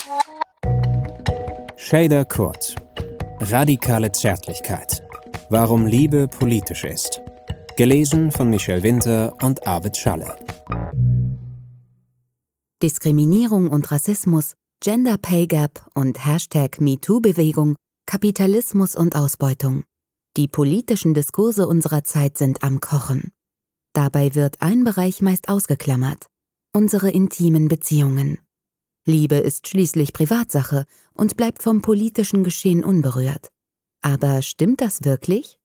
Shader Kurt. Radikale Zärtlichkeit. Warum Liebe politisch ist. Gelesen von Michel Winter und Arvid Schalle. Diskriminierung und Rassismus, Gender Pay Gap und #MeToo-Bewegung, Kapitalismus und Ausbeutung. Die politischen Diskurse unserer Zeit sind am Kochen. Dabei wird ein Bereich meist ausgeklammert: unsere intimen Beziehungen. Liebe ist schließlich Privatsache und bleibt vom politischen Geschehen unberührt. Aber stimmt das wirklich?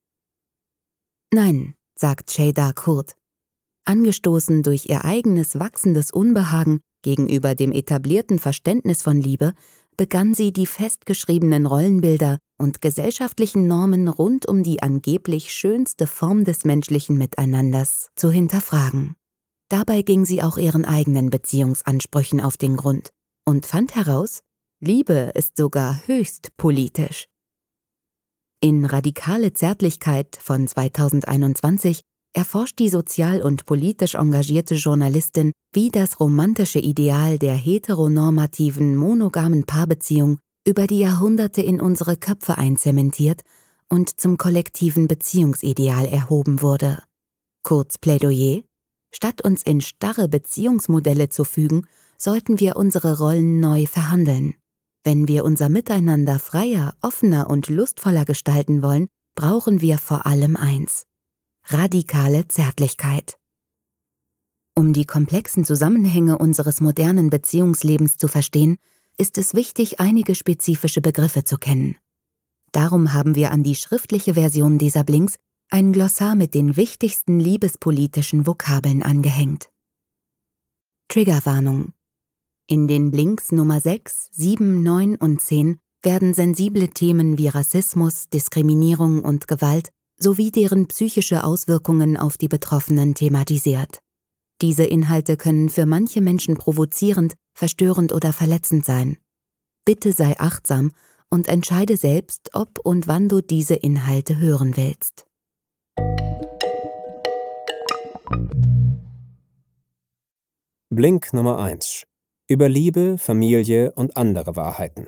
Nein, sagt Shader Kurt. Angestoßen durch ihr eigenes wachsendes Unbehagen gegenüber dem etablierten Verständnis von Liebe, begann sie, die festgeschriebenen Rollenbilder und gesellschaftlichen Normen rund um die angeblich schönste Form des menschlichen Miteinanders zu hinterfragen. Dabei ging sie auch ihren eigenen Beziehungsansprüchen auf den Grund und fand heraus, Liebe ist sogar höchst politisch. In Radikale Zärtlichkeit von 2021 erforscht die sozial und politisch engagierte Journalistin, wie das romantische Ideal der heteronormativen, monogamen Paarbeziehung über die Jahrhunderte in unsere Köpfe einzementiert und zum kollektiven Beziehungsideal erhoben wurde. Kurz Plädoyer: Statt uns in starre Beziehungsmodelle zu fügen, sollten wir unsere Rollen neu verhandeln. Wenn wir unser Miteinander freier, offener und lustvoller gestalten wollen, brauchen wir vor allem eins: radikale Zärtlichkeit. Um die komplexen Zusammenhänge unseres modernen Beziehungslebens zu verstehen, ist es wichtig, einige spezifische Begriffe zu kennen. Darum haben wir an die schriftliche Version dieser Blinks ein Glossar mit den wichtigsten liebespolitischen Vokabeln angehängt. Triggerwarnung: In den Blinks Nummer 6, 7, 9 und 10 werden sensible Themen wie Rassismus, Diskriminierung und Gewalt sowie deren psychische Auswirkungen auf die Betroffenen thematisiert. Diese Inhalte können für manche Menschen provozierend, verstörend oder verletzend sein. Bitte sei achtsam und entscheide selbst, ob und wann du diese Inhalte hören willst. Blink Nummer 1. Über Liebe, Familie und andere Wahrheiten.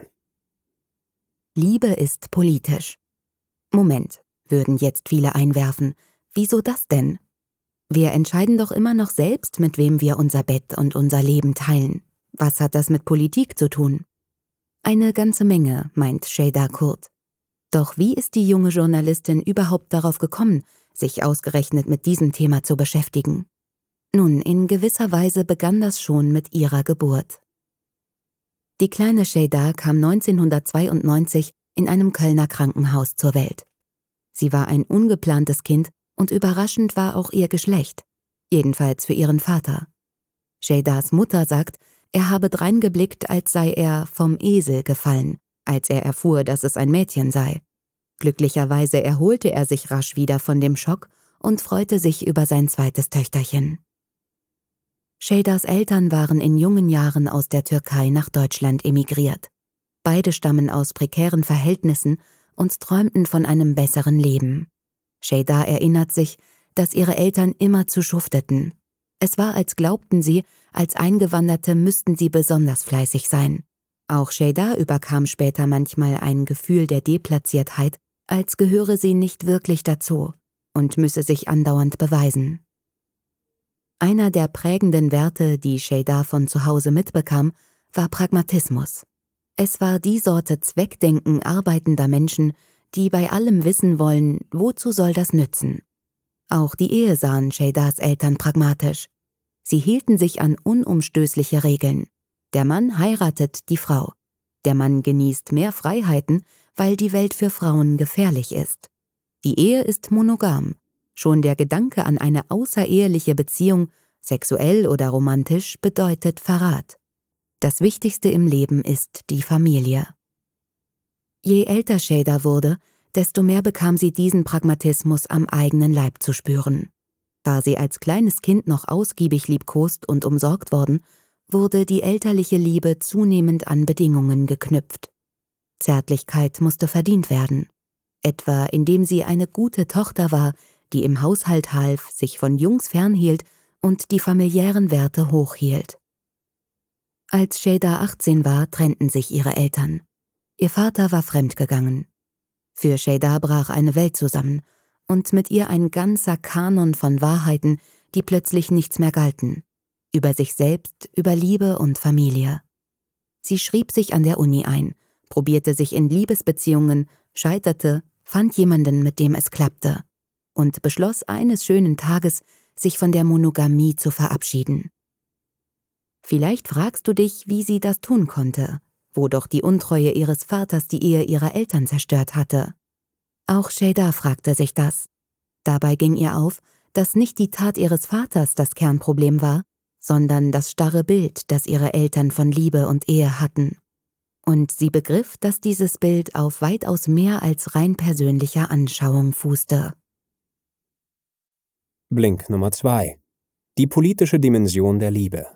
Liebe ist politisch. Moment, würden jetzt viele einwerfen. Wieso das denn? Wir entscheiden doch immer noch selbst, mit wem wir unser Bett und unser Leben teilen. Was hat das mit Politik zu tun? Eine ganze Menge, meint Shader Kurt. Doch wie ist die junge Journalistin überhaupt darauf gekommen, sich ausgerechnet mit diesem Thema zu beschäftigen? Nun, in gewisser Weise begann das schon mit ihrer Geburt. Die kleine Shader kam 1992 in einem Kölner Krankenhaus zur Welt. Sie war ein ungeplantes Kind und überraschend war auch ihr Geschlecht, jedenfalls für ihren Vater. Shaders Mutter sagt, er habe dreingeblickt, als sei er vom Esel gefallen, als er erfuhr, dass es ein Mädchen sei. Glücklicherweise erholte er sich rasch wieder von dem Schock und freute sich über sein zweites Töchterchen. Shaders Eltern waren in jungen Jahren aus der Türkei nach Deutschland emigriert. Beide stammen aus prekären Verhältnissen und träumten von einem besseren Leben. Shader erinnert sich, dass ihre Eltern immerzu schufteten. Es war, als glaubten sie, als Eingewanderte müssten sie besonders fleißig sein. Auch Shader überkam später manchmal ein Gefühl der Deplatziertheit, als gehöre sie nicht wirklich dazu und müsse sich andauernd beweisen. Einer der prägenden Werte, die Shader von zu Hause mitbekam, war Pragmatismus. Es war die Sorte Zweckdenken arbeitender Menschen, die bei allem wissen wollen, wozu soll das nützen. Auch die Ehe sahen Shaders Eltern pragmatisch. Sie hielten sich an unumstößliche Regeln. Der Mann heiratet die Frau. Der Mann genießt mehr Freiheiten, weil die Welt für Frauen gefährlich ist. Die Ehe ist monogam. Schon der Gedanke an eine außereheliche Beziehung, sexuell oder romantisch, bedeutet Verrat. Das Wichtigste im Leben ist die Familie. Je älter Shader wurde, desto mehr bekam sie diesen Pragmatismus am eigenen Leib zu spüren. War sie als kleines Kind noch ausgiebig liebkost und umsorgt worden, wurde die elterliche Liebe zunehmend an Bedingungen geknüpft. Zärtlichkeit musste verdient werden, etwa indem sie eine gute Tochter war, die im Haushalt half, sich von Jungs fernhielt und die familiären Werte hochhielt. Als Şeyda 18 war, trennten sich ihre Eltern. Ihr Vater war fremdgegangen. Für Şeyda brach eine Welt zusammen und mit ihr ein ganzer Kanon von Wahrheiten, die plötzlich nichts mehr galten. Über sich selbst, über Liebe und Familie. Sie schrieb sich an der Uni ein, probierte sich in Liebesbeziehungen, scheiterte, fand jemanden, mit dem es klappte und beschloss eines schönen Tages, sich von der Monogamie zu verabschieden. Vielleicht fragst du dich, wie sie das tun konnte, wo doch die Untreue ihres Vaters die Ehe ihrer Eltern zerstört hatte. Auch Şeyda fragte sich das. Dabei ging ihr auf, dass nicht die Tat ihres Vaters das Kernproblem war, sondern das starre Bild, das ihre Eltern von Liebe und Ehe hatten. Und sie begriff, dass dieses Bild auf weitaus mehr als rein persönlicher Anschauung fußte. Blink Nummer 2. Die politische Dimension der Liebe.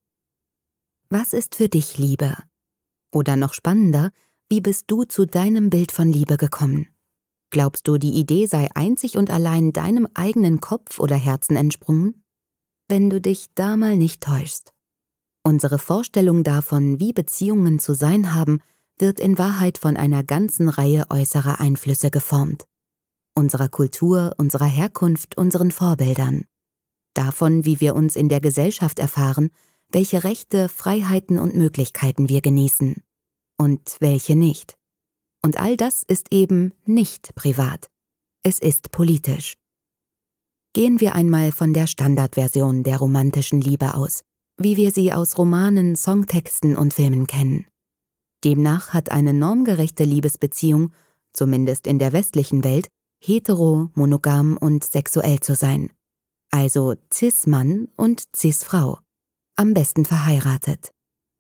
Was ist für dich Liebe? Oder noch spannender, wie bist du zu deinem Bild von Liebe gekommen? Glaubst du, die Idee sei einzig und allein deinem eigenen Kopf oder Herzen entsprungen? Wenn du dich da mal nicht täuschst. Unsere Vorstellung davon, wie Beziehungen zu sein haben, wird in Wahrheit von einer ganzen Reihe äußerer Einflüsse geformt. Unserer Kultur, unserer Herkunft, unseren Vorbildern. Davon, wie wir uns in der Gesellschaft erfahren, welche Rechte, Freiheiten und Möglichkeiten wir genießen und welche nicht. Und all das ist eben nicht privat. Es ist politisch. Gehen wir einmal von der Standardversion der romantischen Liebe aus, wie wir sie aus Romanen, Songtexten und Filmen kennen. Demnach hat eine normgerechte Liebesbeziehung, zumindest in der westlichen Welt, hetero, monogam und sexuell zu sein. Also Cis-Mann und Cis-Frau. Am besten verheiratet.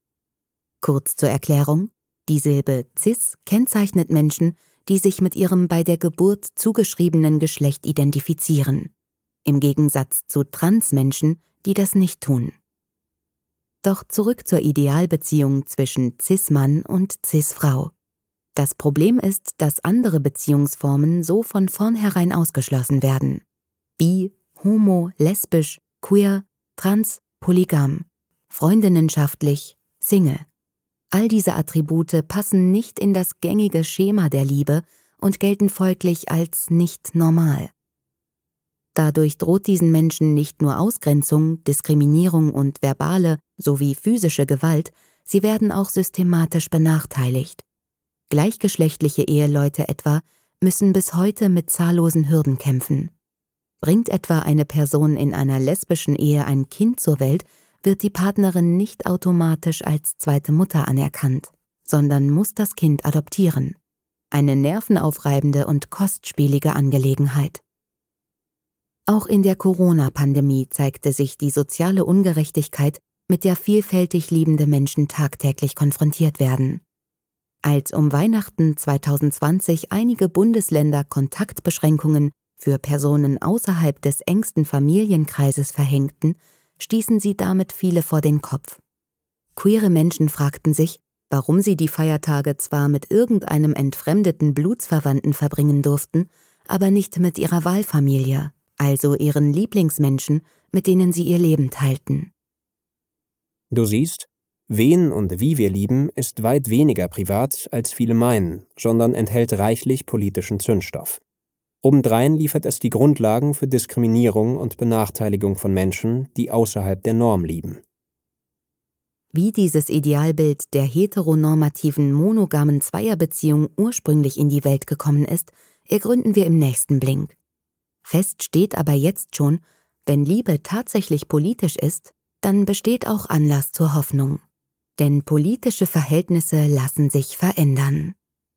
Kurz zur Erklärung: Die Silbe cis kennzeichnet Menschen, die sich mit ihrem bei der Geburt zugeschriebenen Geschlecht identifizieren, im Gegensatz zu Transmenschen, die das nicht tun. Doch zurück zur Idealbeziehung zwischen Cis-Mann und Cis-Frau. Das Problem ist, dass andere Beziehungsformen so von vornherein ausgeschlossen werden. Bi, homo, lesbisch, queer, trans, polygam, freundinnenschaftlich, Single. All diese Attribute passen nicht in das gängige Schema der Liebe und gelten folglich als nicht normal. Dadurch droht diesen Menschen nicht nur Ausgrenzung, Diskriminierung und verbale sowie physische Gewalt, sie werden auch systematisch benachteiligt. Gleichgeschlechtliche Eheleute etwa müssen bis heute mit zahllosen Hürden kämpfen. Bringt etwa eine Person in einer lesbischen Ehe ein Kind zur Welt, wird die Partnerin nicht automatisch als zweite Mutter anerkannt, sondern muss das Kind adoptieren. Eine nervenaufreibende und kostspielige Angelegenheit. Auch in der Corona-Pandemie zeigte sich die soziale Ungerechtigkeit, mit der vielfältig liebende Menschen tagtäglich konfrontiert werden. Als um Weihnachten 2020 einige Bundesländer Kontaktbeschränkungen für Personen außerhalb des engsten Familienkreises verhängten, stießen sie damit viele vor den Kopf. Queere Menschen fragten sich, warum sie die Feiertage zwar mit irgendeinem entfremdeten Blutsverwandten verbringen durften, aber nicht mit ihrer Wahlfamilie, also ihren Lieblingsmenschen, mit denen sie ihr Leben teilten. Du siehst, wen und wie wir lieben, ist weit weniger privat, als viele meinen, sondern enthält reichlich politischen Zündstoff. Obendrein liefert es die Grundlagen für Diskriminierung und Benachteiligung von Menschen, die außerhalb der Norm lieben. Wie dieses Idealbild der heteronormativen monogamen Zweierbeziehung ursprünglich in die Welt gekommen ist, ergründen wir im nächsten Blink. Fest steht aber jetzt schon, wenn Liebe tatsächlich politisch ist, dann besteht auch Anlass zur Hoffnung. Denn politische Verhältnisse lassen sich verändern.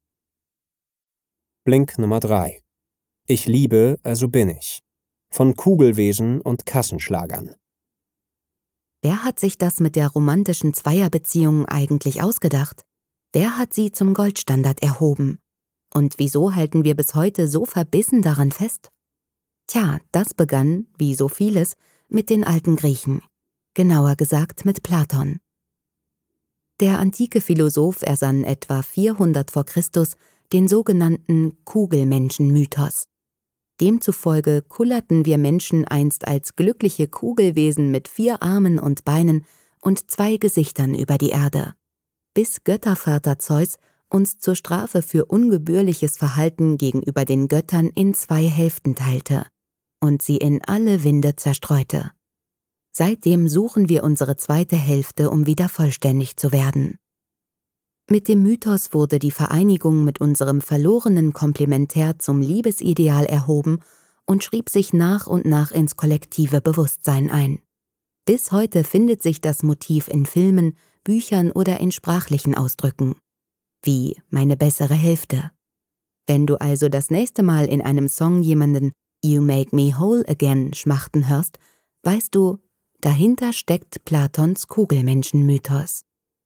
Blink Nummer 3. Ich liebe, also bin ich. Von Kugelwesen und Kassenschlagern. Wer hat sich das mit der romantischen Zweierbeziehung eigentlich ausgedacht? Wer hat sie zum Goldstandard erhoben? Und wieso halten wir bis heute so verbissen daran fest? Tja, das begann, wie so vieles, mit den alten Griechen. Genauer gesagt mit Platon. Der antike Philosoph ersann etwa 400 vor Christus den sogenannten Kugelmenschen-Mythos. Demzufolge kullerten wir Menschen einst als glückliche Kugelwesen mit 4 Armen und Beinen und 2 Gesichtern über die Erde, bis Göttervater Zeus uns zur Strafe für ungebührliches Verhalten gegenüber den Göttern in 2 Hälften teilte und sie in alle Winde zerstreute. Seitdem suchen wir unsere zweite Hälfte, um wieder vollständig zu werden. Mit dem Mythos wurde die Vereinigung mit unserem verlorenen Komplementär zum Liebesideal erhoben und schrieb sich nach und nach ins kollektive Bewusstsein ein. Bis heute findet sich das Motiv in Filmen, Büchern oder in sprachlichen Ausdrücken, wie meine bessere Hälfte. Wenn du also das nächste Mal in einem Song jemanden "You make me whole again" schmachten hörst, weißt du, dahinter steckt Platons Kugelmenschen-Mythos.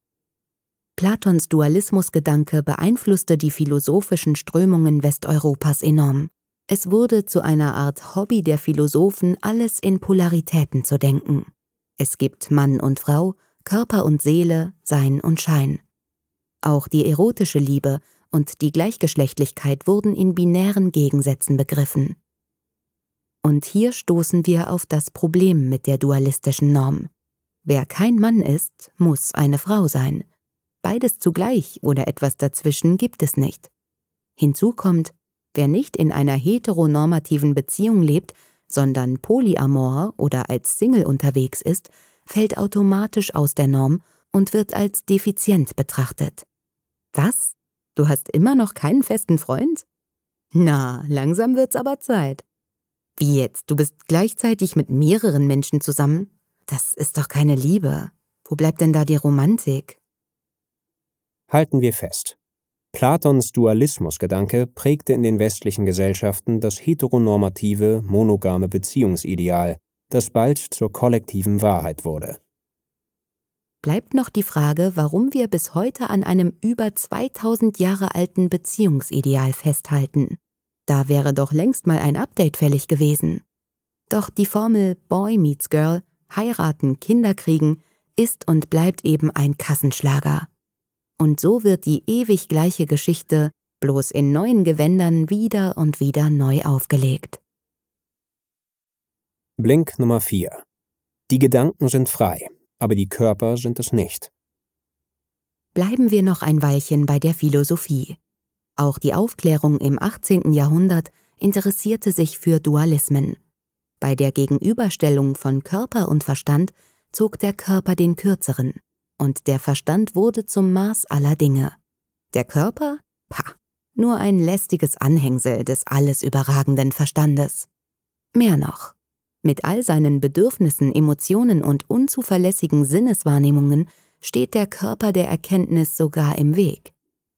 Platons Dualismusgedanke beeinflusste die philosophischen Strömungen Westeuropas enorm. Es wurde zu einer Art Hobby der Philosophen, alles in Polaritäten zu denken. Es gibt Mann und Frau, Körper und Seele, Sein und Schein. Auch die erotische Liebe und die Gleichgeschlechtlichkeit wurden in binären Gegensätzen begriffen. Und hier stoßen wir auf das Problem mit der dualistischen Norm. Wer kein Mann ist, muss eine Frau sein. Beides zugleich oder etwas dazwischen gibt es nicht. Hinzu kommt, wer nicht in einer heteronormativen Beziehung lebt, sondern polyamor oder als Single unterwegs ist, fällt automatisch aus der Norm und wird als defizient betrachtet. Was? Du hast immer noch keinen festen Freund? Na, langsam wird's aber Zeit. Wie jetzt? Du bist gleichzeitig mit mehreren Menschen zusammen? Das ist doch keine Liebe. Wo bleibt denn da die Romantik? Halten wir fest. Platons Dualismusgedanke prägte in den westlichen Gesellschaften das heteronormative, monogame Beziehungsideal, das bald zur kollektiven Wahrheit wurde. Bleibt noch die Frage, warum wir bis heute an einem über 2000 Jahre alten Beziehungsideal festhalten. Da wäre doch längst mal ein Update fällig gewesen. Doch die Formel Boy meets Girl, heiraten, Kinder kriegen, ist und bleibt eben ein Kassenschlager. Und so wird die ewig gleiche Geschichte bloß in neuen Gewändern wieder und wieder neu aufgelegt. Blink Nummer 4. Die Gedanken sind frei, aber die Körper sind es nicht. Bleiben wir noch ein Weilchen bei der Philosophie. Auch die Aufklärung im 18. Jahrhundert interessierte sich für Dualismen. Bei der Gegenüberstellung von Körper und Verstand zog der Körper den kürzeren, und der Verstand wurde zum Maß aller Dinge. Der Körper? Nur ein lästiges Anhängsel des alles überragenden Verstandes. Mehr noch. Mit all seinen Bedürfnissen, Emotionen und unzuverlässigen Sinneswahrnehmungen steht der Körper der Erkenntnis sogar im Weg.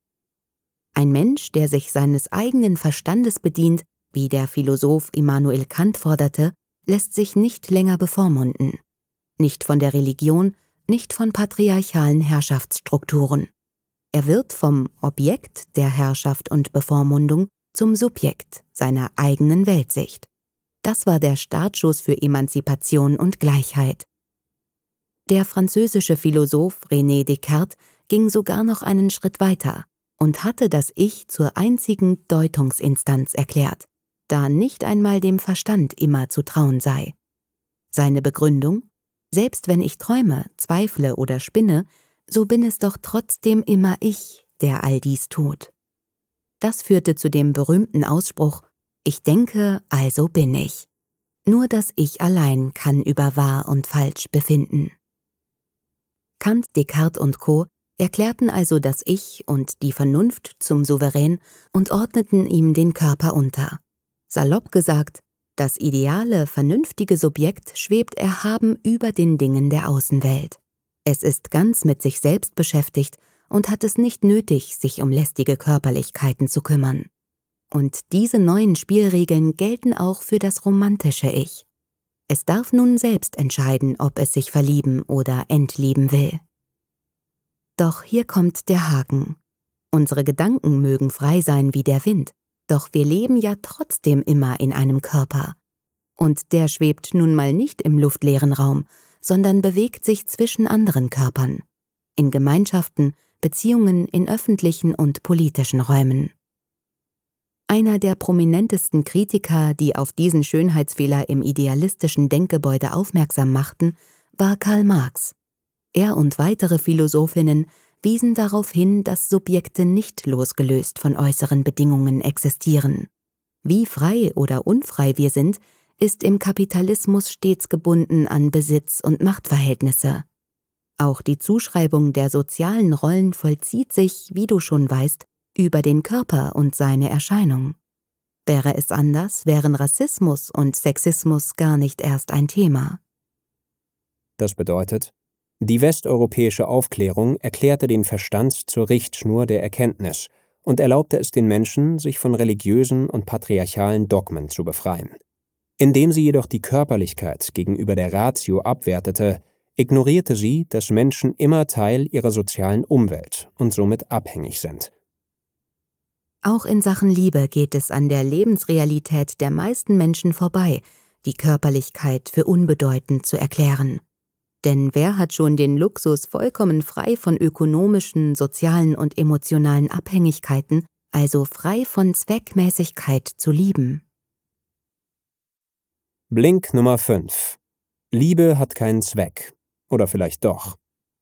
Ein Mensch, der sich seines eigenen Verstandes bedient, wie der Philosoph Immanuel Kant forderte, lässt sich nicht länger bevormunden. Nicht von der Religion, nicht von patriarchalen Herrschaftsstrukturen. Er wird vom Objekt der Herrschaft und Bevormundung zum Subjekt seiner eigenen Weltsicht. Das war der Startschuss für Emanzipation und Gleichheit. Der französische Philosoph René Descartes ging sogar noch einen Schritt weiter und hatte das Ich zur einzigen Deutungsinstanz erklärt, da nicht einmal dem Verstand immer zu trauen sei. Seine Begründung: Selbst wenn ich träume, zweifle oder spinne, so bin es doch trotzdem immer ich, der all dies tut. Das führte zu dem berühmten Ausspruch: Ich denke, also bin ich. Nur das Ich allein kann über wahr und falsch befinden. Kant, Descartes und Co. erklärten also das Ich und die Vernunft zum Souverän und ordneten ihm den Körper unter. Salopp gesagt: Das ideale, vernünftige Subjekt schwebt erhaben über den Dingen der Außenwelt. Es ist ganz mit sich selbst beschäftigt und hat es nicht nötig, sich um lästige Körperlichkeiten zu kümmern. Und diese neuen Spielregeln gelten auch für das romantische Ich. Es darf nun selbst entscheiden, ob es sich verlieben oder entlieben will. Doch hier kommt der Haken. Unsere Gedanken mögen frei sein wie der Wind, doch wir leben ja trotzdem immer in einem Körper. Und der schwebt nun mal nicht im luftleeren Raum, sondern bewegt sich zwischen anderen Körpern. In Gemeinschaften, Beziehungen, in öffentlichen und politischen Räumen. Einer der prominentesten Kritiker, die auf diesen Schönheitsfehler im idealistischen Denkgebäude aufmerksam machten, war Karl Marx. Er und weitere Philosophinnen wiesen darauf hin, dass Subjekte nicht losgelöst von äußeren Bedingungen existieren. Wie frei oder unfrei wir sind, ist im Kapitalismus stets gebunden an Besitz- und Machtverhältnisse. Auch die Zuschreibung der sozialen Rollen vollzieht sich, wie du schon weißt, über den Körper und seine Erscheinung. Wäre es anders, wären Rassismus und Sexismus gar nicht erst ein Thema. Das bedeutet, die westeuropäische Aufklärung erklärte den Verstand zur Richtschnur der Erkenntnis und erlaubte es den Menschen, sich von religiösen und patriarchalen Dogmen zu befreien. Indem sie jedoch die Körperlichkeit gegenüber der Ratio abwertete, ignorierte sie, dass Menschen immer Teil ihrer sozialen Umwelt und somit abhängig sind. Auch in Sachen Liebe geht es an der Lebensrealität der meisten Menschen vorbei, die Körperlichkeit für unbedeutend zu erklären. Denn wer hat schon den Luxus, vollkommen frei von ökonomischen, sozialen und emotionalen Abhängigkeiten, also frei von Zweckmäßigkeit zu lieben? Blink Nummer 5. Liebe hat keinen Zweck. Oder vielleicht doch.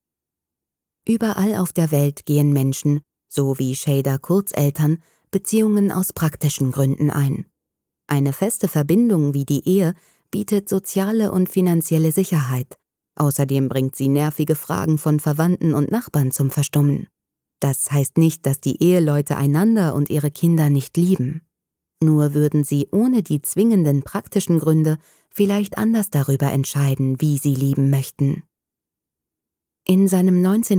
Überall auf der Welt gehen Menschen, so wie Shader Kurts Eltern, Beziehungen aus praktischen Gründen ein. Eine feste Verbindung wie die Ehe bietet soziale und finanzielle Sicherheit. Außerdem bringt sie nervige Fragen von Verwandten und Nachbarn zum Verstummen. Das heißt nicht, dass die Eheleute einander und ihre Kinder nicht lieben. Nur würden sie ohne die zwingenden praktischen Gründe vielleicht anders darüber entscheiden, wie sie lieben möchten. In seinem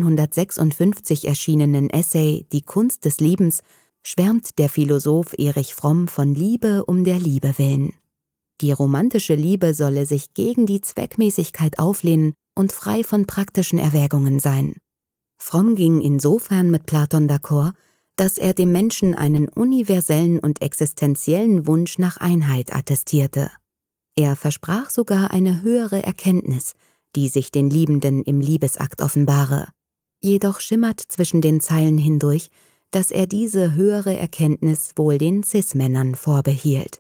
1956 erschienenen Essay »Die Kunst des Liebens« schwärmt der Philosoph Erich Fromm von Liebe um der Liebe willen. Die romantische Liebe solle sich gegen die Zweckmäßigkeit auflehnen und frei von praktischen Erwägungen sein. Fromm ging insofern mit Platon d'accord, dass er dem Menschen einen universellen und existenziellen Wunsch nach Einheit attestierte. Er versprach sogar eine höhere Erkenntnis, die sich den Liebenden im Liebesakt offenbare. Jedoch schimmert zwischen den Zeilen hindurch, dass er diese höhere Erkenntnis wohl den Cis-Männern vorbehielt.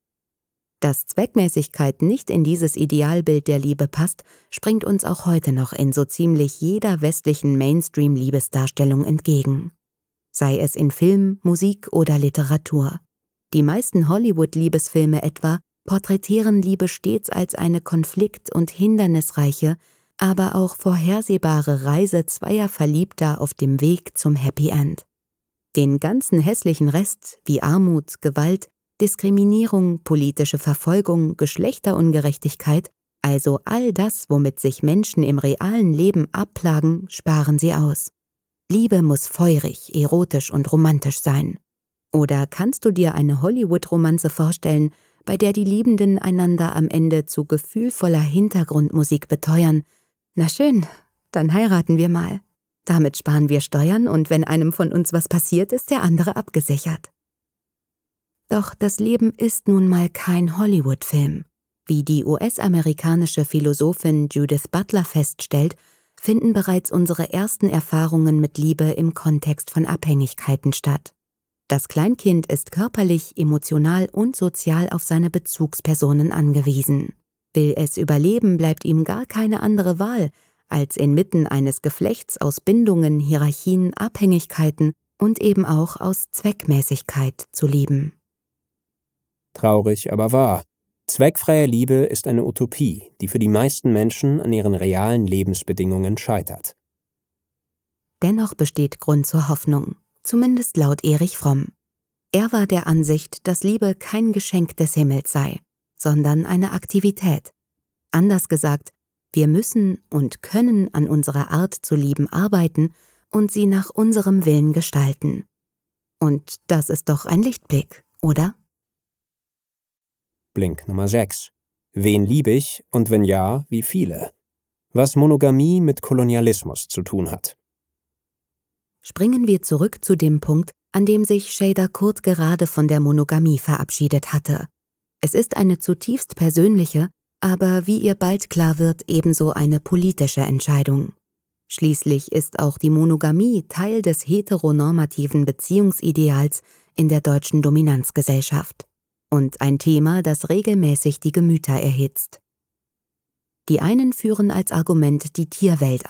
Dass Zweckmäßigkeit nicht in dieses Idealbild der Liebe passt, springt uns auch heute noch in so ziemlich jeder westlichen Mainstream-Liebesdarstellung entgegen. Sei es in Film, Musik oder Literatur. Die meisten Hollywood-Liebesfilme etwa porträtieren Liebe stets als eine konflikt- und hindernisreiche, aber auch vorhersehbare Reise zweier Verliebter auf dem Weg zum Happy End. Den ganzen hässlichen Rest wie Armut, Gewalt, Diskriminierung, politische Verfolgung, Geschlechterungerechtigkeit, also all das, womit sich Menschen im realen Leben abplagen, sparen sie aus. Liebe muss feurig, erotisch und romantisch sein. Oder kannst du dir eine Hollywood-Romanze vorstellen, bei der die Liebenden einander am Ende zu gefühlvoller Hintergrundmusik beteuern: »Na schön, dann heiraten wir mal. Damit sparen wir Steuern und wenn einem von uns was passiert, ist der andere abgesichert.« Doch das Leben ist nun mal kein Hollywood-Film. Wie die US-amerikanische Philosophin Judith Butler feststellt, finden bereits unsere ersten Erfahrungen mit Liebe im Kontext von Abhängigkeiten statt. Das Kleinkind ist körperlich, emotional und sozial auf seine Bezugspersonen angewiesen. Will es überleben, bleibt ihm gar keine andere Wahl, als inmitten eines Geflechts aus Bindungen, Hierarchien, Abhängigkeiten und eben auch aus Zweckmäßigkeit zu lieben. Traurig, aber wahr. Zweckfreie Liebe ist eine Utopie, die für die meisten Menschen an ihren realen Lebensbedingungen scheitert. Dennoch besteht Grund zur Hoffnung, zumindest laut Erich Fromm. Er war der Ansicht, dass Liebe kein Geschenk des Himmels sei, sondern eine Aktivität. Anders gesagt, wir müssen und können an unserer Art zu lieben arbeiten und sie nach unserem Willen gestalten. Und das ist doch ein Lichtblick, oder? Blink Nummer 6. Wen liebe ich und wenn ja, wie viele? Was Monogamie mit Kolonialismus zu tun hat. Springen wir zurück zu dem Punkt, an dem sich Shader Kurt gerade von der Monogamie verabschiedet hatte. Es ist eine zutiefst persönliche, aber wie ihr bald klar wird, ebenso eine politische Entscheidung. Schließlich ist auch die Monogamie Teil des heteronormativen Beziehungsideals in der deutschen Dominanzgesellschaft und ein Thema, das regelmäßig die Gemüter erhitzt. Die einen führen als Argument die Tierwelt an,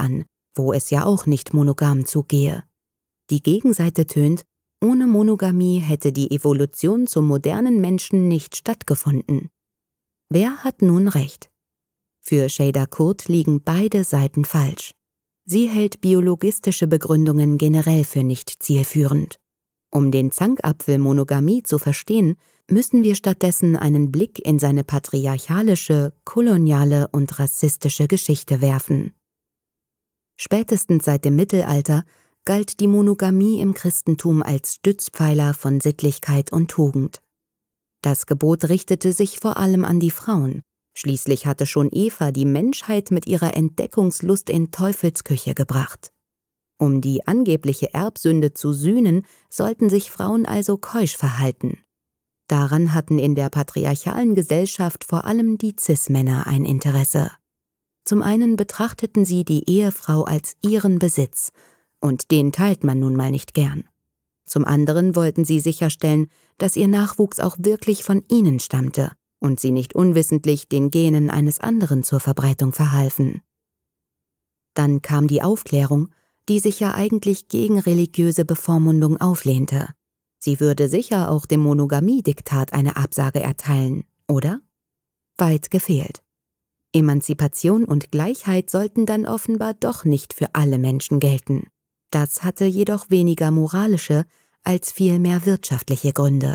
wo es ja auch nicht monogam zugehe. Die Gegenseite tönt, ohne Monogamie hätte die Evolution zum modernen Menschen nicht stattgefunden. Wer hat nun recht? Für Şeyda Kurt liegen beide Seiten falsch. Sie hält biologistische Begründungen generell für nicht zielführend. Um den Zankapfel Monogamie zu verstehen, müssen wir stattdessen einen Blick in seine patriarchalische, koloniale und rassistische Geschichte werfen. Spätestens seit dem Mittelalter galt die Monogamie im Christentum als Stützpfeiler von Sittlichkeit und Tugend. Das Gebot richtete sich vor allem an die Frauen. Schließlich hatte schon Eva die Menschheit mit ihrer Entdeckungslust in Teufelsküche gebracht. Um die angebliche Erbsünde zu sühnen, sollten sich Frauen also keusch verhalten. Daran hatten in der patriarchalen Gesellschaft vor allem die Cis-Männer ein Interesse. Zum einen betrachteten sie die Ehefrau als ihren Besitz, und den teilt man nun mal nicht gern. Zum anderen wollten sie sicherstellen, dass ihr Nachwuchs auch wirklich von ihnen stammte und sie nicht unwissentlich den Genen eines anderen zur Verbreitung verhalfen. Dann kam die Aufklärung, die sich ja eigentlich gegen religiöse Bevormundung auflehnte. Sie würde sicher auch dem Monogamiediktat eine Absage erteilen, oder? Weit gefehlt. Emanzipation und Gleichheit sollten dann offenbar doch nicht für alle Menschen gelten. Das hatte jedoch weniger moralische als vielmehr wirtschaftliche Gründe.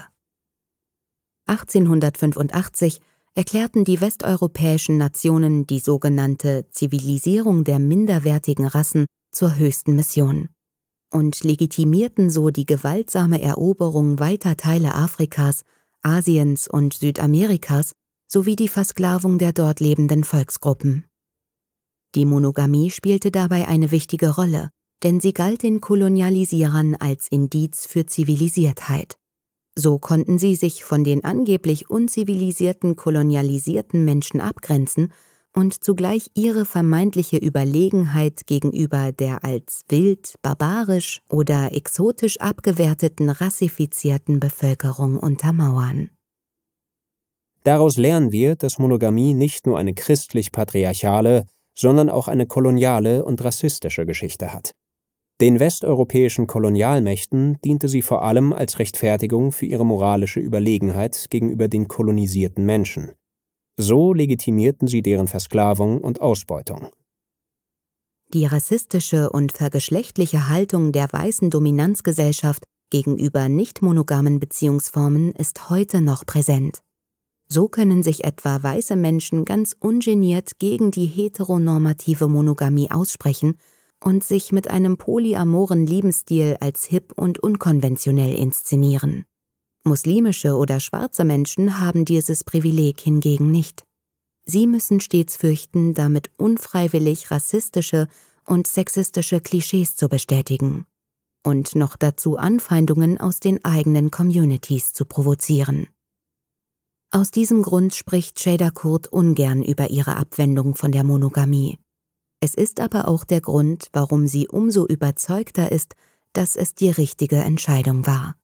1885 erklärten die westeuropäischen Nationen die sogenannte Zivilisierung der minderwertigen Rassen zur höchsten Mission und legitimierten so die gewaltsame Eroberung weiter Teile Afrikas, Asiens und Südamerikas sowie die Versklavung der dort lebenden Volksgruppen. Die Monogamie spielte dabei eine wichtige Rolle, denn sie galt den Kolonialisierern als Indiz für Zivilisiertheit. So konnten sie sich von den angeblich unzivilisierten, kolonialisierten Menschen abgrenzen und zugleich ihre vermeintliche Überlegenheit gegenüber der als wild, barbarisch oder exotisch abgewerteten rassifizierten Bevölkerung untermauern. Daraus lernen wir, dass Monogamie nicht nur eine christlich-patriarchale, sondern auch eine koloniale und rassistische Geschichte hat. Den westeuropäischen Kolonialmächten diente sie vor allem als Rechtfertigung für ihre moralische Überlegenheit gegenüber den kolonisierten Menschen. So legitimierten sie deren Versklavung und Ausbeutung. Die rassistische und vergeschlechtliche Haltung der weißen Dominanzgesellschaft gegenüber nicht-monogamen Beziehungsformen ist heute noch präsent. So können sich etwa weiße Menschen ganz ungeniert gegen die heteronormative Monogamie aussprechen und sich mit einem polyamoren Lebensstil als hip und unkonventionell inszenieren. Muslimische oder schwarze Menschen haben dieses Privileg hingegen nicht. Sie müssen stets fürchten, damit unfreiwillig rassistische und sexistische Klischees zu bestätigen und noch dazu Anfeindungen aus den eigenen Communities zu provozieren. Aus diesem Grund spricht Şeyda Kurt ungern über ihre Abwendung von der Monogamie. Es ist aber auch der Grund, warum sie umso überzeugter ist, dass es die richtige Entscheidung war.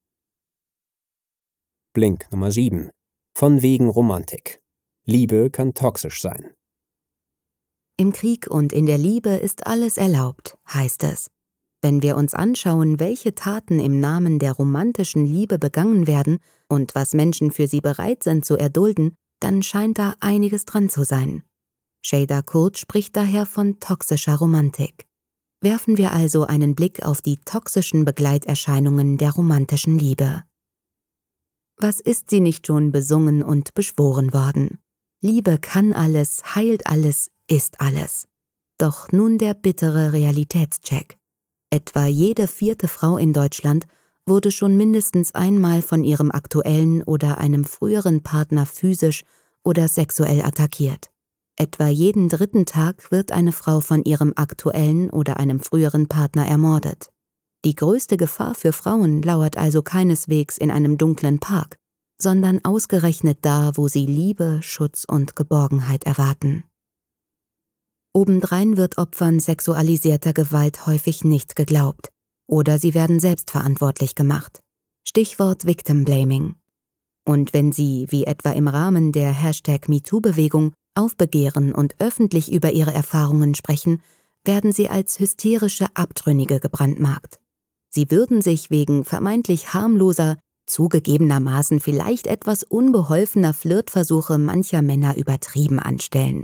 Blink Nummer 7. Von wegen Romantik. Liebe kann toxisch sein. Im Krieg und in der Liebe ist alles erlaubt, heißt es. Wenn wir uns anschauen, welche Taten im Namen der romantischen Liebe begangen werden und was Menschen für sie bereit sind zu erdulden, dann scheint da einiges dran zu sein. Şeyda Kurt spricht daher von toxischer Romantik. Werfen wir also einen Blick auf die toxischen Begleiterscheinungen der romantischen Liebe. Was ist sie nicht schon besungen und beschworen worden? Liebe kann alles, heilt alles, ist alles. Doch nun der bittere Realitätscheck. Etwa jede 4. Frau in Deutschland wurde schon mindestens einmal von ihrem aktuellen oder einem früheren Partner physisch oder sexuell attackiert. Etwa jeden 3. Tag wird eine Frau von ihrem aktuellen oder einem früheren Partner ermordet. Die größte Gefahr für Frauen lauert also keineswegs in einem dunklen Park, sondern ausgerechnet da, wo sie Liebe, Schutz und Geborgenheit erwarten. Obendrein wird Opfern sexualisierter Gewalt häufig nicht geglaubt oder sie werden selbstverantwortlich gemacht. Stichwort Victim Blaming. Und wenn sie, wie etwa im Rahmen der #MeToo-Bewegung, aufbegehren und öffentlich über ihre Erfahrungen sprechen, werden sie als hysterische Abtrünnige gebrandmarkt. Sie würden sich wegen vermeintlich harmloser, zugegebenermaßen vielleicht etwas unbeholfener Flirtversuche mancher Männer übertrieben anstellen.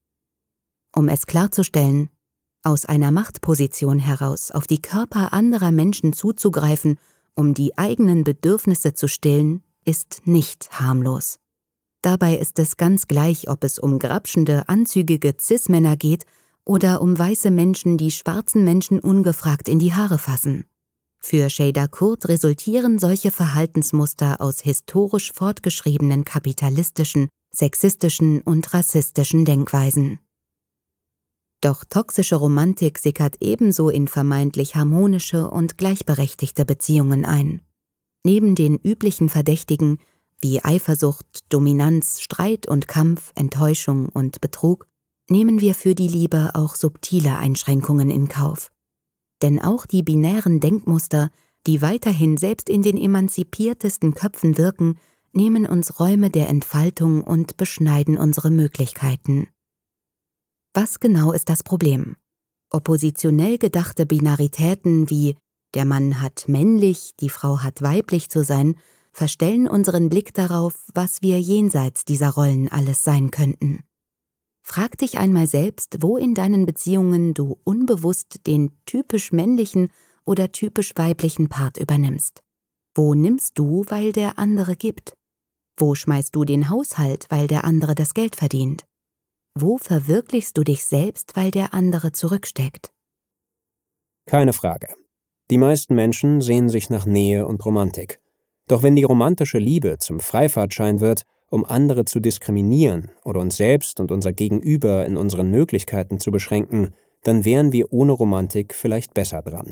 Um es klarzustellen, aus einer Machtposition heraus auf die Körper anderer Menschen zuzugreifen, um die eigenen Bedürfnisse zu stillen, ist nicht harmlos. Dabei ist es ganz gleich, ob es um grapschende, anzügige Cis-Männer geht oder um weiße Menschen, die schwarzen Menschen ungefragt in die Haare fassen. Für Shader Kurt resultieren solche Verhaltensmuster aus historisch fortgeschriebenen kapitalistischen, sexistischen und rassistischen Denkweisen. Doch toxische Romantik sickert ebenso in vermeintlich harmonische und gleichberechtigte Beziehungen ein. Neben den üblichen Verdächtigen wie Eifersucht, Dominanz, Streit und Kampf, Enttäuschung und Betrug nehmen wir für die Liebe auch subtile Einschränkungen in Kauf. Denn auch die binären Denkmuster, die weiterhin selbst in den emanzipiertesten Köpfen wirken, nehmen uns Räume der Entfaltung und beschneiden unsere Möglichkeiten. Was genau ist das Problem? Oppositionell gedachte Binaritäten wie der Mann hat männlich, die Frau hat weiblich zu sein, verstellen unseren Blick darauf, was wir jenseits dieser Rollen alles sein könnten. Frag dich einmal selbst, wo in deinen Beziehungen du unbewusst den typisch männlichen oder typisch weiblichen Part übernimmst. Wo nimmst du, weil der andere gibt? Wo schmeißt du den Haushalt, weil der andere das Geld verdient? Wo verwirklichst du dich selbst, weil der andere zurücksteckt? Keine Frage. Die meisten Menschen sehen sich nach Nähe und Romantik. Doch wenn die romantische Liebe zum Freifahrtschein wird, um andere zu diskriminieren oder uns selbst und unser Gegenüber in unseren Möglichkeiten zu beschränken, dann wären wir ohne Romantik vielleicht besser dran.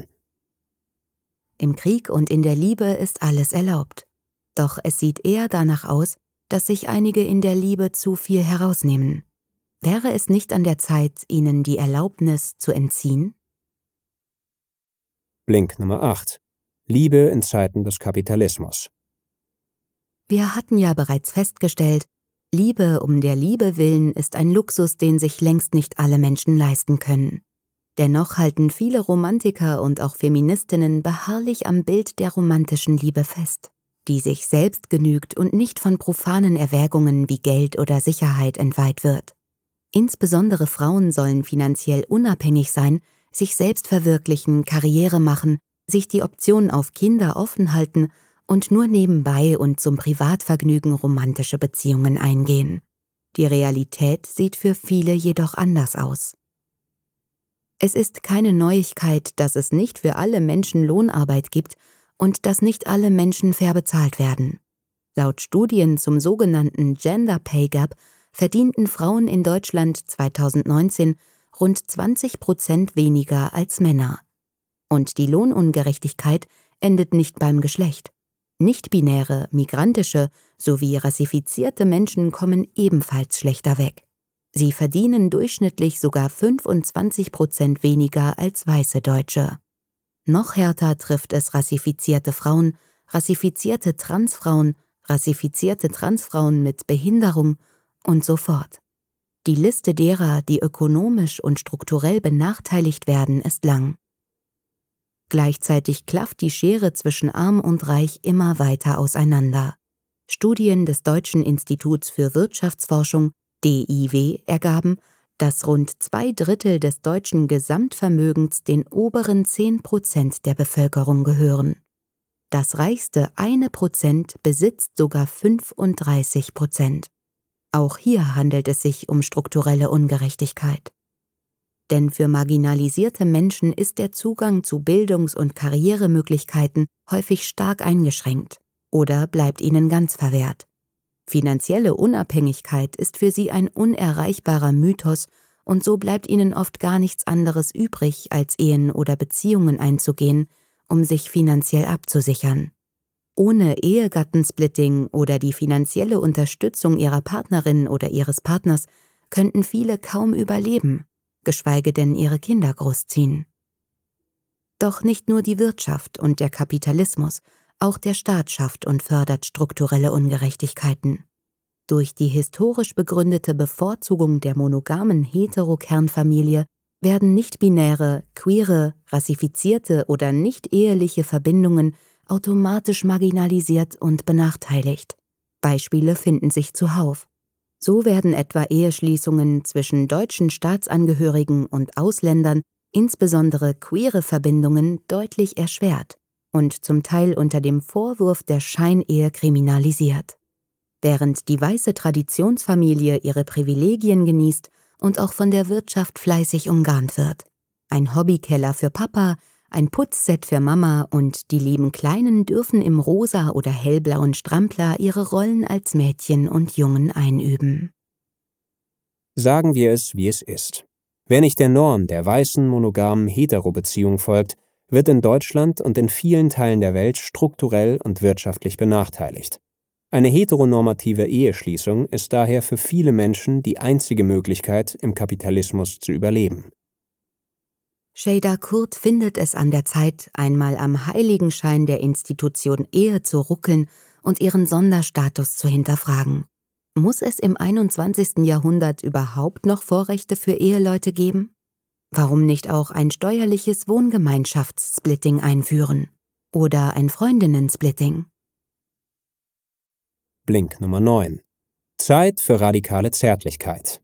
Im Krieg und in der Liebe ist alles erlaubt. Doch es sieht eher danach aus, dass sich einige in der Liebe zu viel herausnehmen. Wäre es nicht an der Zeit, ihnen die Erlaubnis zu entziehen? Blink Nummer 8. Liebe in Zeiten des Kapitalismus. Wir hatten ja bereits festgestellt, Liebe um der Liebe willen ist ein Luxus, den sich längst nicht alle Menschen leisten können. Dennoch halten viele Romantiker und auch Feministinnen beharrlich am Bild der romantischen Liebe fest, die sich selbst genügt und nicht von profanen Erwägungen wie Geld oder Sicherheit entweiht wird. Insbesondere Frauen sollen finanziell unabhängig sein, sich selbst verwirklichen, Karriere machen, sich die Option auf Kinder offen halten und nur nebenbei und zum Privatvergnügen romantische Beziehungen eingehen. Die Realität sieht für viele jedoch anders aus. Es ist keine Neuigkeit, dass es nicht für alle Menschen Lohnarbeit gibt und dass nicht alle Menschen fair bezahlt werden. Laut Studien zum sogenannten Gender Pay Gap verdienten Frauen in Deutschland 2019 rund 20% weniger als Männer. Und die Lohnungerechtigkeit endet nicht beim Geschlecht. Nicht-binäre, migrantische sowie rassifizierte Menschen kommen ebenfalls schlechter weg. Sie verdienen durchschnittlich sogar 25% weniger als weiße Deutsche. Noch härter trifft es rassifizierte Frauen, rassifizierte Transfrauen mit Behinderung und so fort. Die Liste derer, die ökonomisch und strukturell benachteiligt werden, ist lang. Gleichzeitig klafft die Schere zwischen Arm und Reich immer weiter auseinander. Studien des Deutschen Instituts für Wirtschaftsforschung, DIW, ergaben, dass rund 2/3 des deutschen Gesamtvermögens den oberen 10% der Bevölkerung gehören. Das reichste 1% besitzt sogar 35%. Auch hier handelt es sich um strukturelle Ungerechtigkeit. Denn für marginalisierte Menschen ist der Zugang zu Bildungs- und Karrieremöglichkeiten häufig stark eingeschränkt oder bleibt ihnen ganz verwehrt. Finanzielle Unabhängigkeit ist für sie ein unerreichbarer Mythos und so bleibt ihnen oft gar nichts anderes übrig, als Ehen oder Beziehungen einzugehen, um sich finanziell abzusichern. Ohne Ehegattensplitting oder die finanzielle Unterstützung ihrer Partnerin oder ihres Partners könnten viele kaum überleben, geschweige denn ihre Kinder großziehen. Doch nicht nur die Wirtschaft und der Kapitalismus, auch der Staat schafft und fördert strukturelle Ungerechtigkeiten. Durch die historisch begründete Bevorzugung der monogamen Heterokernfamilie werden nicht-binäre, queere, rassifizierte oder nicht-eheliche Verbindungen automatisch marginalisiert und benachteiligt. Beispiele finden sich zuhauf. So werden etwa Eheschließungen zwischen deutschen Staatsangehörigen und Ausländern, insbesondere queere Verbindungen, deutlich erschwert und zum Teil unter dem Vorwurf der Scheinehe kriminalisiert. Während die weiße Traditionsfamilie ihre Privilegien genießt und auch von der Wirtschaft fleißig umgarnt wird. Ein Hobbykeller für Papa, ein Putzset für Mama und die lieben Kleinen dürfen im rosa oder hellblauen Strampler ihre Rollen als Mädchen und Jungen einüben. Sagen wir es, wie es ist. Wer nicht der Norm der weißen, monogamen Hetero-Beziehung folgt, wird in Deutschland und in vielen Teilen der Welt strukturell und wirtschaftlich benachteiligt. Eine heteronormative Eheschließung ist daher für viele Menschen die einzige Möglichkeit, im Kapitalismus zu überleben. Şeyda Kurt findet es an der Zeit, einmal am Heiligenschein der Institution Ehe zu ruckeln und ihren Sonderstatus zu hinterfragen. Muss es im 21. Jahrhundert überhaupt noch Vorrechte für Eheleute geben? Warum nicht auch ein steuerliches Wohngemeinschaftssplitting einführen? Oder ein Freundinnen-Splitting? Blink Nummer 9. Zeit für radikale Zärtlichkeit.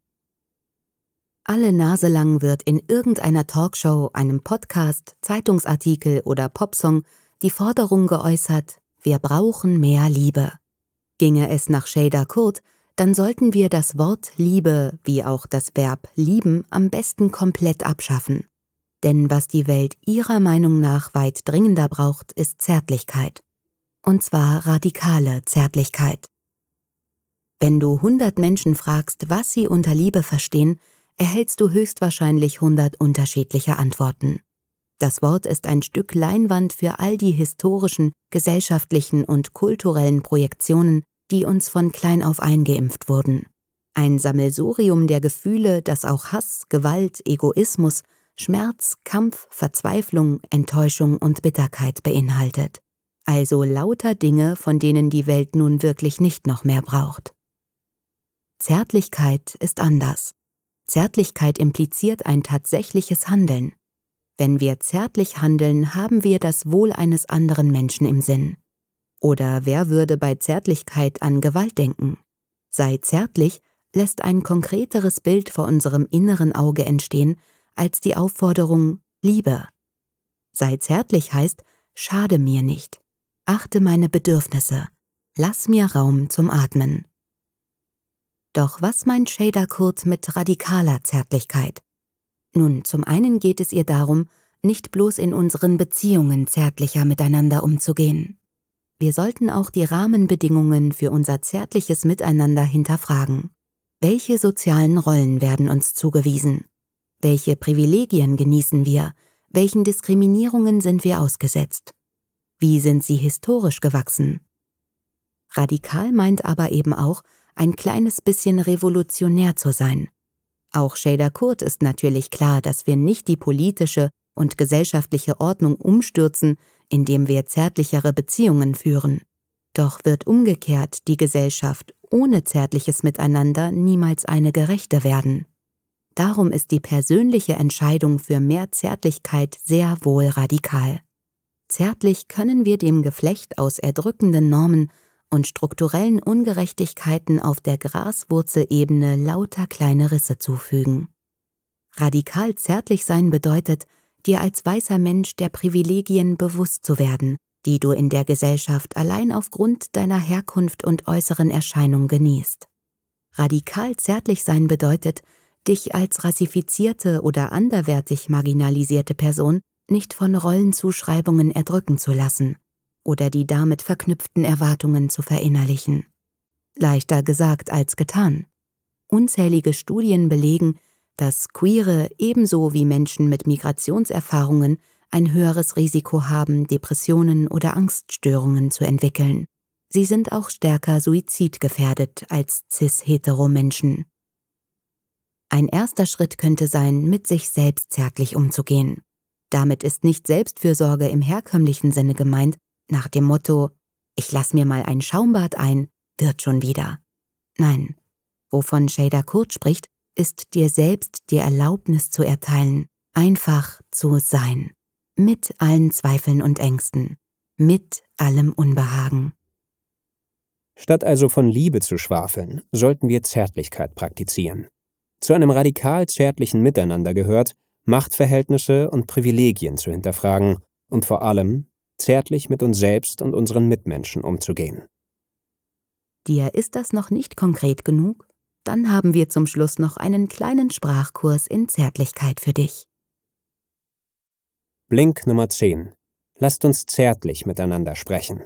Alle Nase lang wird in irgendeiner Talkshow, einem Podcast, Zeitungsartikel oder Popsong die Forderung geäußert, wir brauchen mehr Liebe. Ginge es nach Şeyda Kurt, dann sollten wir das Wort Liebe wie auch das Verb lieben am besten komplett abschaffen. Denn was die Welt ihrer Meinung nach weit dringender braucht, ist Zärtlichkeit. Und zwar radikale Zärtlichkeit. Wenn du 100 Menschen fragst, was sie unter Liebe verstehen, erhältst du höchstwahrscheinlich 100 unterschiedliche Antworten. Das Wort ist ein Stück Leinwand für all die historischen, gesellschaftlichen und kulturellen Projektionen, die uns von klein auf eingeimpft wurden. Ein Sammelsurium der Gefühle, das auch Hass, Gewalt, Egoismus, Schmerz, Kampf, Verzweiflung, Enttäuschung und Bitterkeit beinhaltet. Also lauter Dinge, von denen die Welt nun wirklich nicht noch mehr braucht. Zärtlichkeit ist anders. Zärtlichkeit impliziert ein tatsächliches Handeln. Wenn wir zärtlich handeln, haben wir das Wohl eines anderen Menschen im Sinn. Oder wer würde bei Zärtlichkeit an Gewalt denken? Sei zärtlich lässt ein konkreteres Bild vor unserem inneren Auge entstehen, als die Aufforderung Liebe. Sei zärtlich heißt, schade mir nicht, achte meine Bedürfnisse, lass mir Raum zum Atmen. Doch was meint Şeyda Kurt mit radikaler Zärtlichkeit? Nun, zum einen geht es ihr darum, nicht bloß in unseren Beziehungen zärtlicher miteinander umzugehen. Wir sollten auch die Rahmenbedingungen für unser zärtliches Miteinander hinterfragen. Welche sozialen Rollen werden uns zugewiesen? Welche Privilegien genießen wir? Welchen Diskriminierungen sind wir ausgesetzt? Wie sind sie historisch gewachsen? Radikal meint aber eben auch, ein kleines bisschen revolutionär zu sein. Auch Şeyda Kurt ist natürlich klar, dass wir nicht die politische und gesellschaftliche Ordnung umstürzen, indem wir zärtlichere Beziehungen führen. Doch wird umgekehrt die Gesellschaft ohne zärtliches Miteinander niemals eine gerechte werden. Darum ist die persönliche Entscheidung für mehr Zärtlichkeit sehr wohl radikal. Zärtlich können wir dem Geflecht aus erdrückenden Normen und strukturellen Ungerechtigkeiten auf der Graswurzelebene lauter kleine Risse zufügen. Radikal zärtlich sein bedeutet, dir als weißer Mensch der Privilegien bewusst zu werden, die du in der Gesellschaft allein aufgrund deiner Herkunft und äußeren Erscheinung genießt. Radikal zärtlich sein bedeutet, dich als rassifizierte oder anderweitig marginalisierte Person nicht von Rollenzuschreibungen erdrücken zu lassen oder die damit verknüpften Erwartungen zu verinnerlichen. Leichter gesagt als getan. Unzählige Studien belegen, dass Queere ebenso wie Menschen mit Migrationserfahrungen ein höheres Risiko haben, Depressionen oder Angststörungen zu entwickeln. Sie sind auch stärker suizidgefährdet als cis-hetero-Menschen. Ein erster Schritt könnte sein, mit sich selbst zärtlich umzugehen. Damit ist nicht Selbstfürsorge im herkömmlichen Sinne gemeint, nach dem Motto, ich lass mir mal ein Schaumbad ein, wird schon wieder. Nein, wovon Şeyda Kurt spricht, ist dir selbst die Erlaubnis zu erteilen, einfach zu sein, mit allen Zweifeln und Ängsten, mit allem Unbehagen. Statt also von Liebe zu schwafeln, sollten wir Zärtlichkeit praktizieren. Zu einem radikal zärtlichen Miteinander gehört, Machtverhältnisse und Privilegien zu hinterfragen und vor allem zärtlich mit uns selbst und unseren Mitmenschen umzugehen. Dir ist das noch nicht konkret genug? Dann haben wir zum Schluss noch einen kleinen Sprachkurs in Zärtlichkeit für dich. Blink Nummer 10. Lasst uns zärtlich miteinander sprechen.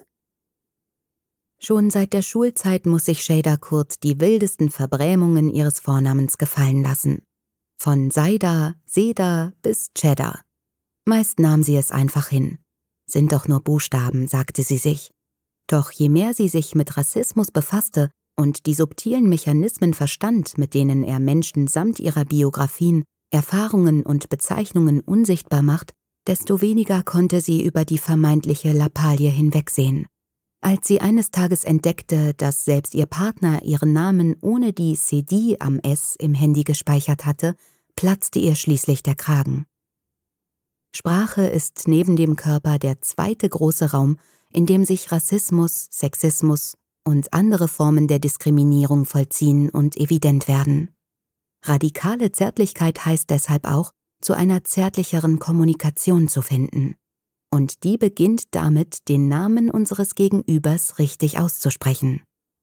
Schon seit der Schulzeit muss sich Shada Kurt die wildesten Verbrämungen ihres Vornamens gefallen lassen. Von Saida, Seda bis Cheddar. Meist nahm sie es einfach hin. Sind doch nur Buchstaben, sagte sie sich. Doch je mehr sie sich mit Rassismus befasste und die subtilen Mechanismen verstand, mit denen er Menschen samt ihrer Biografien, Erfahrungen und Bezeichnungen unsichtbar macht, desto weniger konnte sie über die vermeintliche Lappalie hinwegsehen. Als sie eines Tages entdeckte, dass selbst ihr Partner ihren Namen ohne die CD am S im Handy gespeichert hatte, platzte ihr schließlich der Kragen. Sprache ist neben dem Körper der zweite große Raum, in dem sich Rassismus, Sexismus und andere Formen der Diskriminierung vollziehen und evident werden. Radikale Zärtlichkeit heißt deshalb auch, zu einer zärtlicheren Kommunikation zu finden. Und die beginnt damit, den Namen unseres Gegenübers richtig auszusprechen.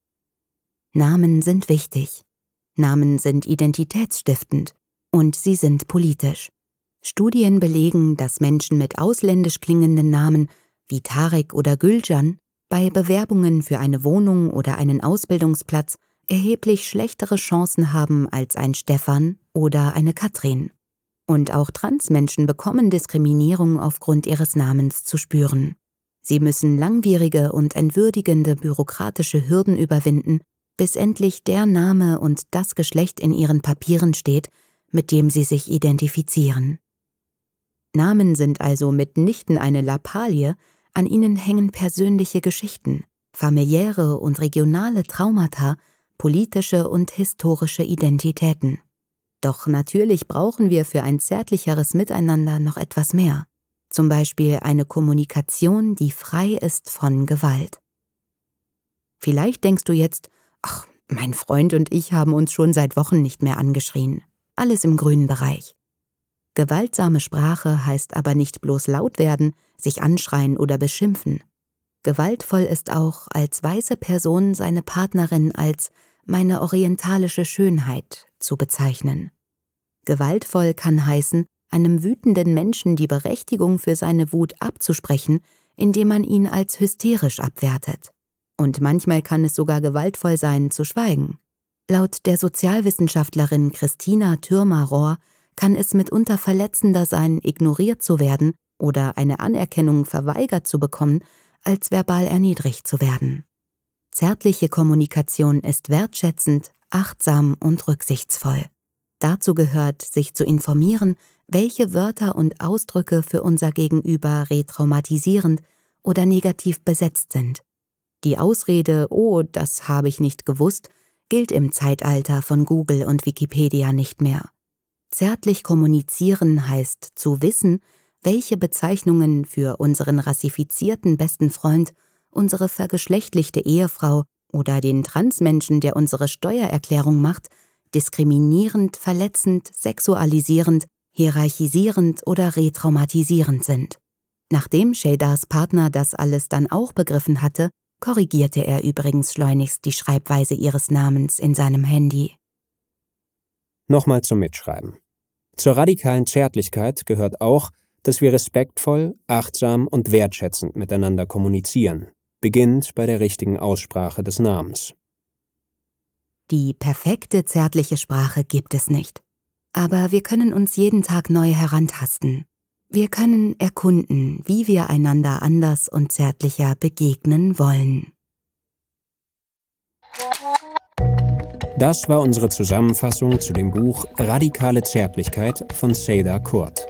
Namen sind wichtig. Namen sind identitätsstiftend und sie sind politisch. Studien belegen, dass Menschen mit ausländisch klingenden Namen wie Tarek oder Gülcan bei Bewerbungen für eine Wohnung oder einen Ausbildungsplatz erheblich schlechtere Chancen haben als ein Stefan oder eine Katrin. Und auch Transmenschen bekommen Diskriminierung aufgrund ihres Namens zu spüren. Sie müssen langwierige und entwürdigende bürokratische Hürden überwinden, bis endlich der Name und das Geschlecht in ihren Papieren steht, mit dem sie sich identifizieren. Namen sind also mitnichten eine Lappalie, an ihnen hängen persönliche Geschichten, familiäre und regionale Traumata, politische und historische Identitäten. Doch natürlich brauchen wir für ein zärtlicheres Miteinander noch etwas mehr. Zum Beispiel eine Kommunikation, die frei ist von Gewalt. Vielleicht denkst du jetzt, ach, mein Freund und ich haben uns schon seit Wochen nicht mehr angeschrien. Alles im grünen Bereich. Gewaltsame Sprache heißt aber nicht bloß laut werden, sich anschreien oder beschimpfen. Gewaltvoll ist auch, als weiße Person seine Partnerin als meine orientalische Schönheit zu bezeichnen. Gewaltvoll kann heißen, einem wütenden Menschen die Berechtigung für seine Wut abzusprechen, indem man ihn als hysterisch abwertet. Und manchmal kann es sogar gewaltvoll sein, zu schweigen. Laut der Sozialwissenschaftlerin Christina Thürmer-Rohr kann es mitunter verletzender sein, ignoriert zu werden oder eine Anerkennung verweigert zu bekommen, als verbal erniedrigt zu werden. Zärtliche Kommunikation ist wertschätzend, achtsam und rücksichtsvoll. Dazu gehört, sich zu informieren, welche Wörter und Ausdrücke für unser Gegenüber retraumatisierend oder negativ besetzt sind. Die Ausrede, oh, das habe ich nicht gewusst, gilt im Zeitalter von Google und Wikipedia nicht mehr. Zärtlich kommunizieren heißt zu wissen, welche Bezeichnungen für unseren rassifizierten besten Freund, unsere vergeschlechtlichte Ehefrau oder den Transmenschen, der unsere Steuererklärung macht, diskriminierend, verletzend, sexualisierend, hierarchisierend oder retraumatisierend sind. Nachdem Shadas Partner das alles dann auch begriffen hatte, korrigierte er übrigens schleunigst die Schreibweise ihres Namens in seinem Handy. Nochmal zum Mitschreiben. Zur radikalen Zärtlichkeit gehört auch, dass wir respektvoll, achtsam und wertschätzend miteinander kommunizieren, beginnt bei der richtigen Aussprache des Namens. Die perfekte zärtliche Sprache gibt es nicht. Aber wir können uns jeden Tag neu herantasten. Wir können erkunden, wie wir einander anders und zärtlicher begegnen wollen. Das war unsere Zusammenfassung zu dem Buch Radikale Zärtlichkeit von Seda Kurt.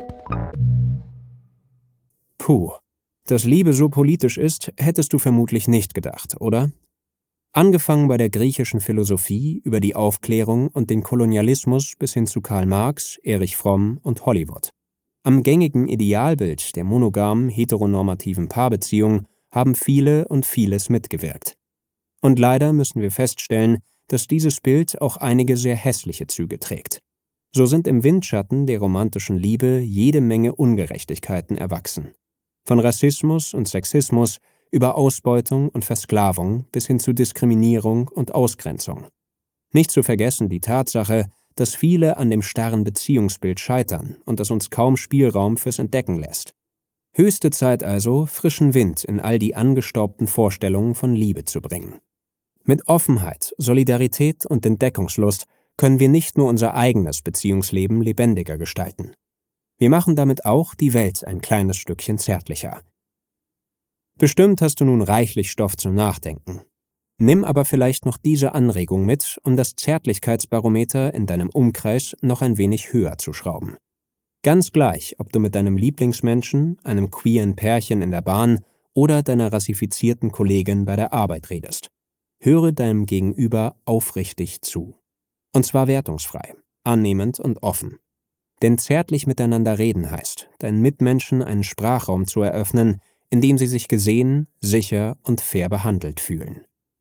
Puh, dass Liebe so politisch ist, hättest du vermutlich nicht gedacht, oder? Angefangen bei der griechischen Philosophie über die Aufklärung und den Kolonialismus bis hin zu Karl Marx, Erich Fromm und Hollywood. Am gängigen Idealbild der monogamen, heteronormativen Paarbeziehung haben viele und vieles mitgewirkt. Und leider müssen wir feststellen, dass dieses Bild auch einige sehr hässliche Züge trägt. So sind im Windschatten der romantischen Liebe jede Menge Ungerechtigkeiten erwachsen. Von Rassismus und Sexismus über Ausbeutung und Versklavung bis hin zu Diskriminierung und Ausgrenzung. Nicht zu vergessen die Tatsache, dass viele an dem starren Beziehungsbild scheitern und das uns kaum Spielraum fürs Entdecken lässt. Höchste Zeit also, frischen Wind in all die angestaubten Vorstellungen von Liebe zu bringen. Mit Offenheit, Solidarität und Entdeckungslust können wir nicht nur unser eigenes Beziehungsleben lebendiger gestalten. Wir machen damit auch die Welt ein kleines Stückchen zärtlicher. Bestimmt hast du nun reichlich Stoff zum Nachdenken. Nimm aber vielleicht noch diese Anregung mit, um das Zärtlichkeitsbarometer in deinem Umkreis noch ein wenig höher zu schrauben. Ganz gleich, ob du mit deinem Lieblingsmenschen, einem queeren Pärchen in der Bahn oder deiner rassifizierten Kollegin bei der Arbeit redest. Höre deinem Gegenüber aufrichtig zu. Und zwar wertungsfrei, annehmend und offen. Denn zärtlich miteinander reden heißt, deinen Mitmenschen einen Sprachraum zu eröffnen, in dem sie sich gesehen, sicher und fair behandelt fühlen.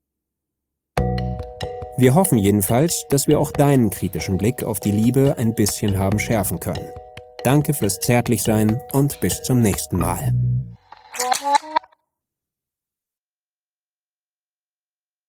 Wir hoffen jedenfalls, dass wir auch deinen kritischen Blick auf die Liebe ein bisschen haben schärfen können. Danke fürs Zärtlichsein und bis zum nächsten Mal.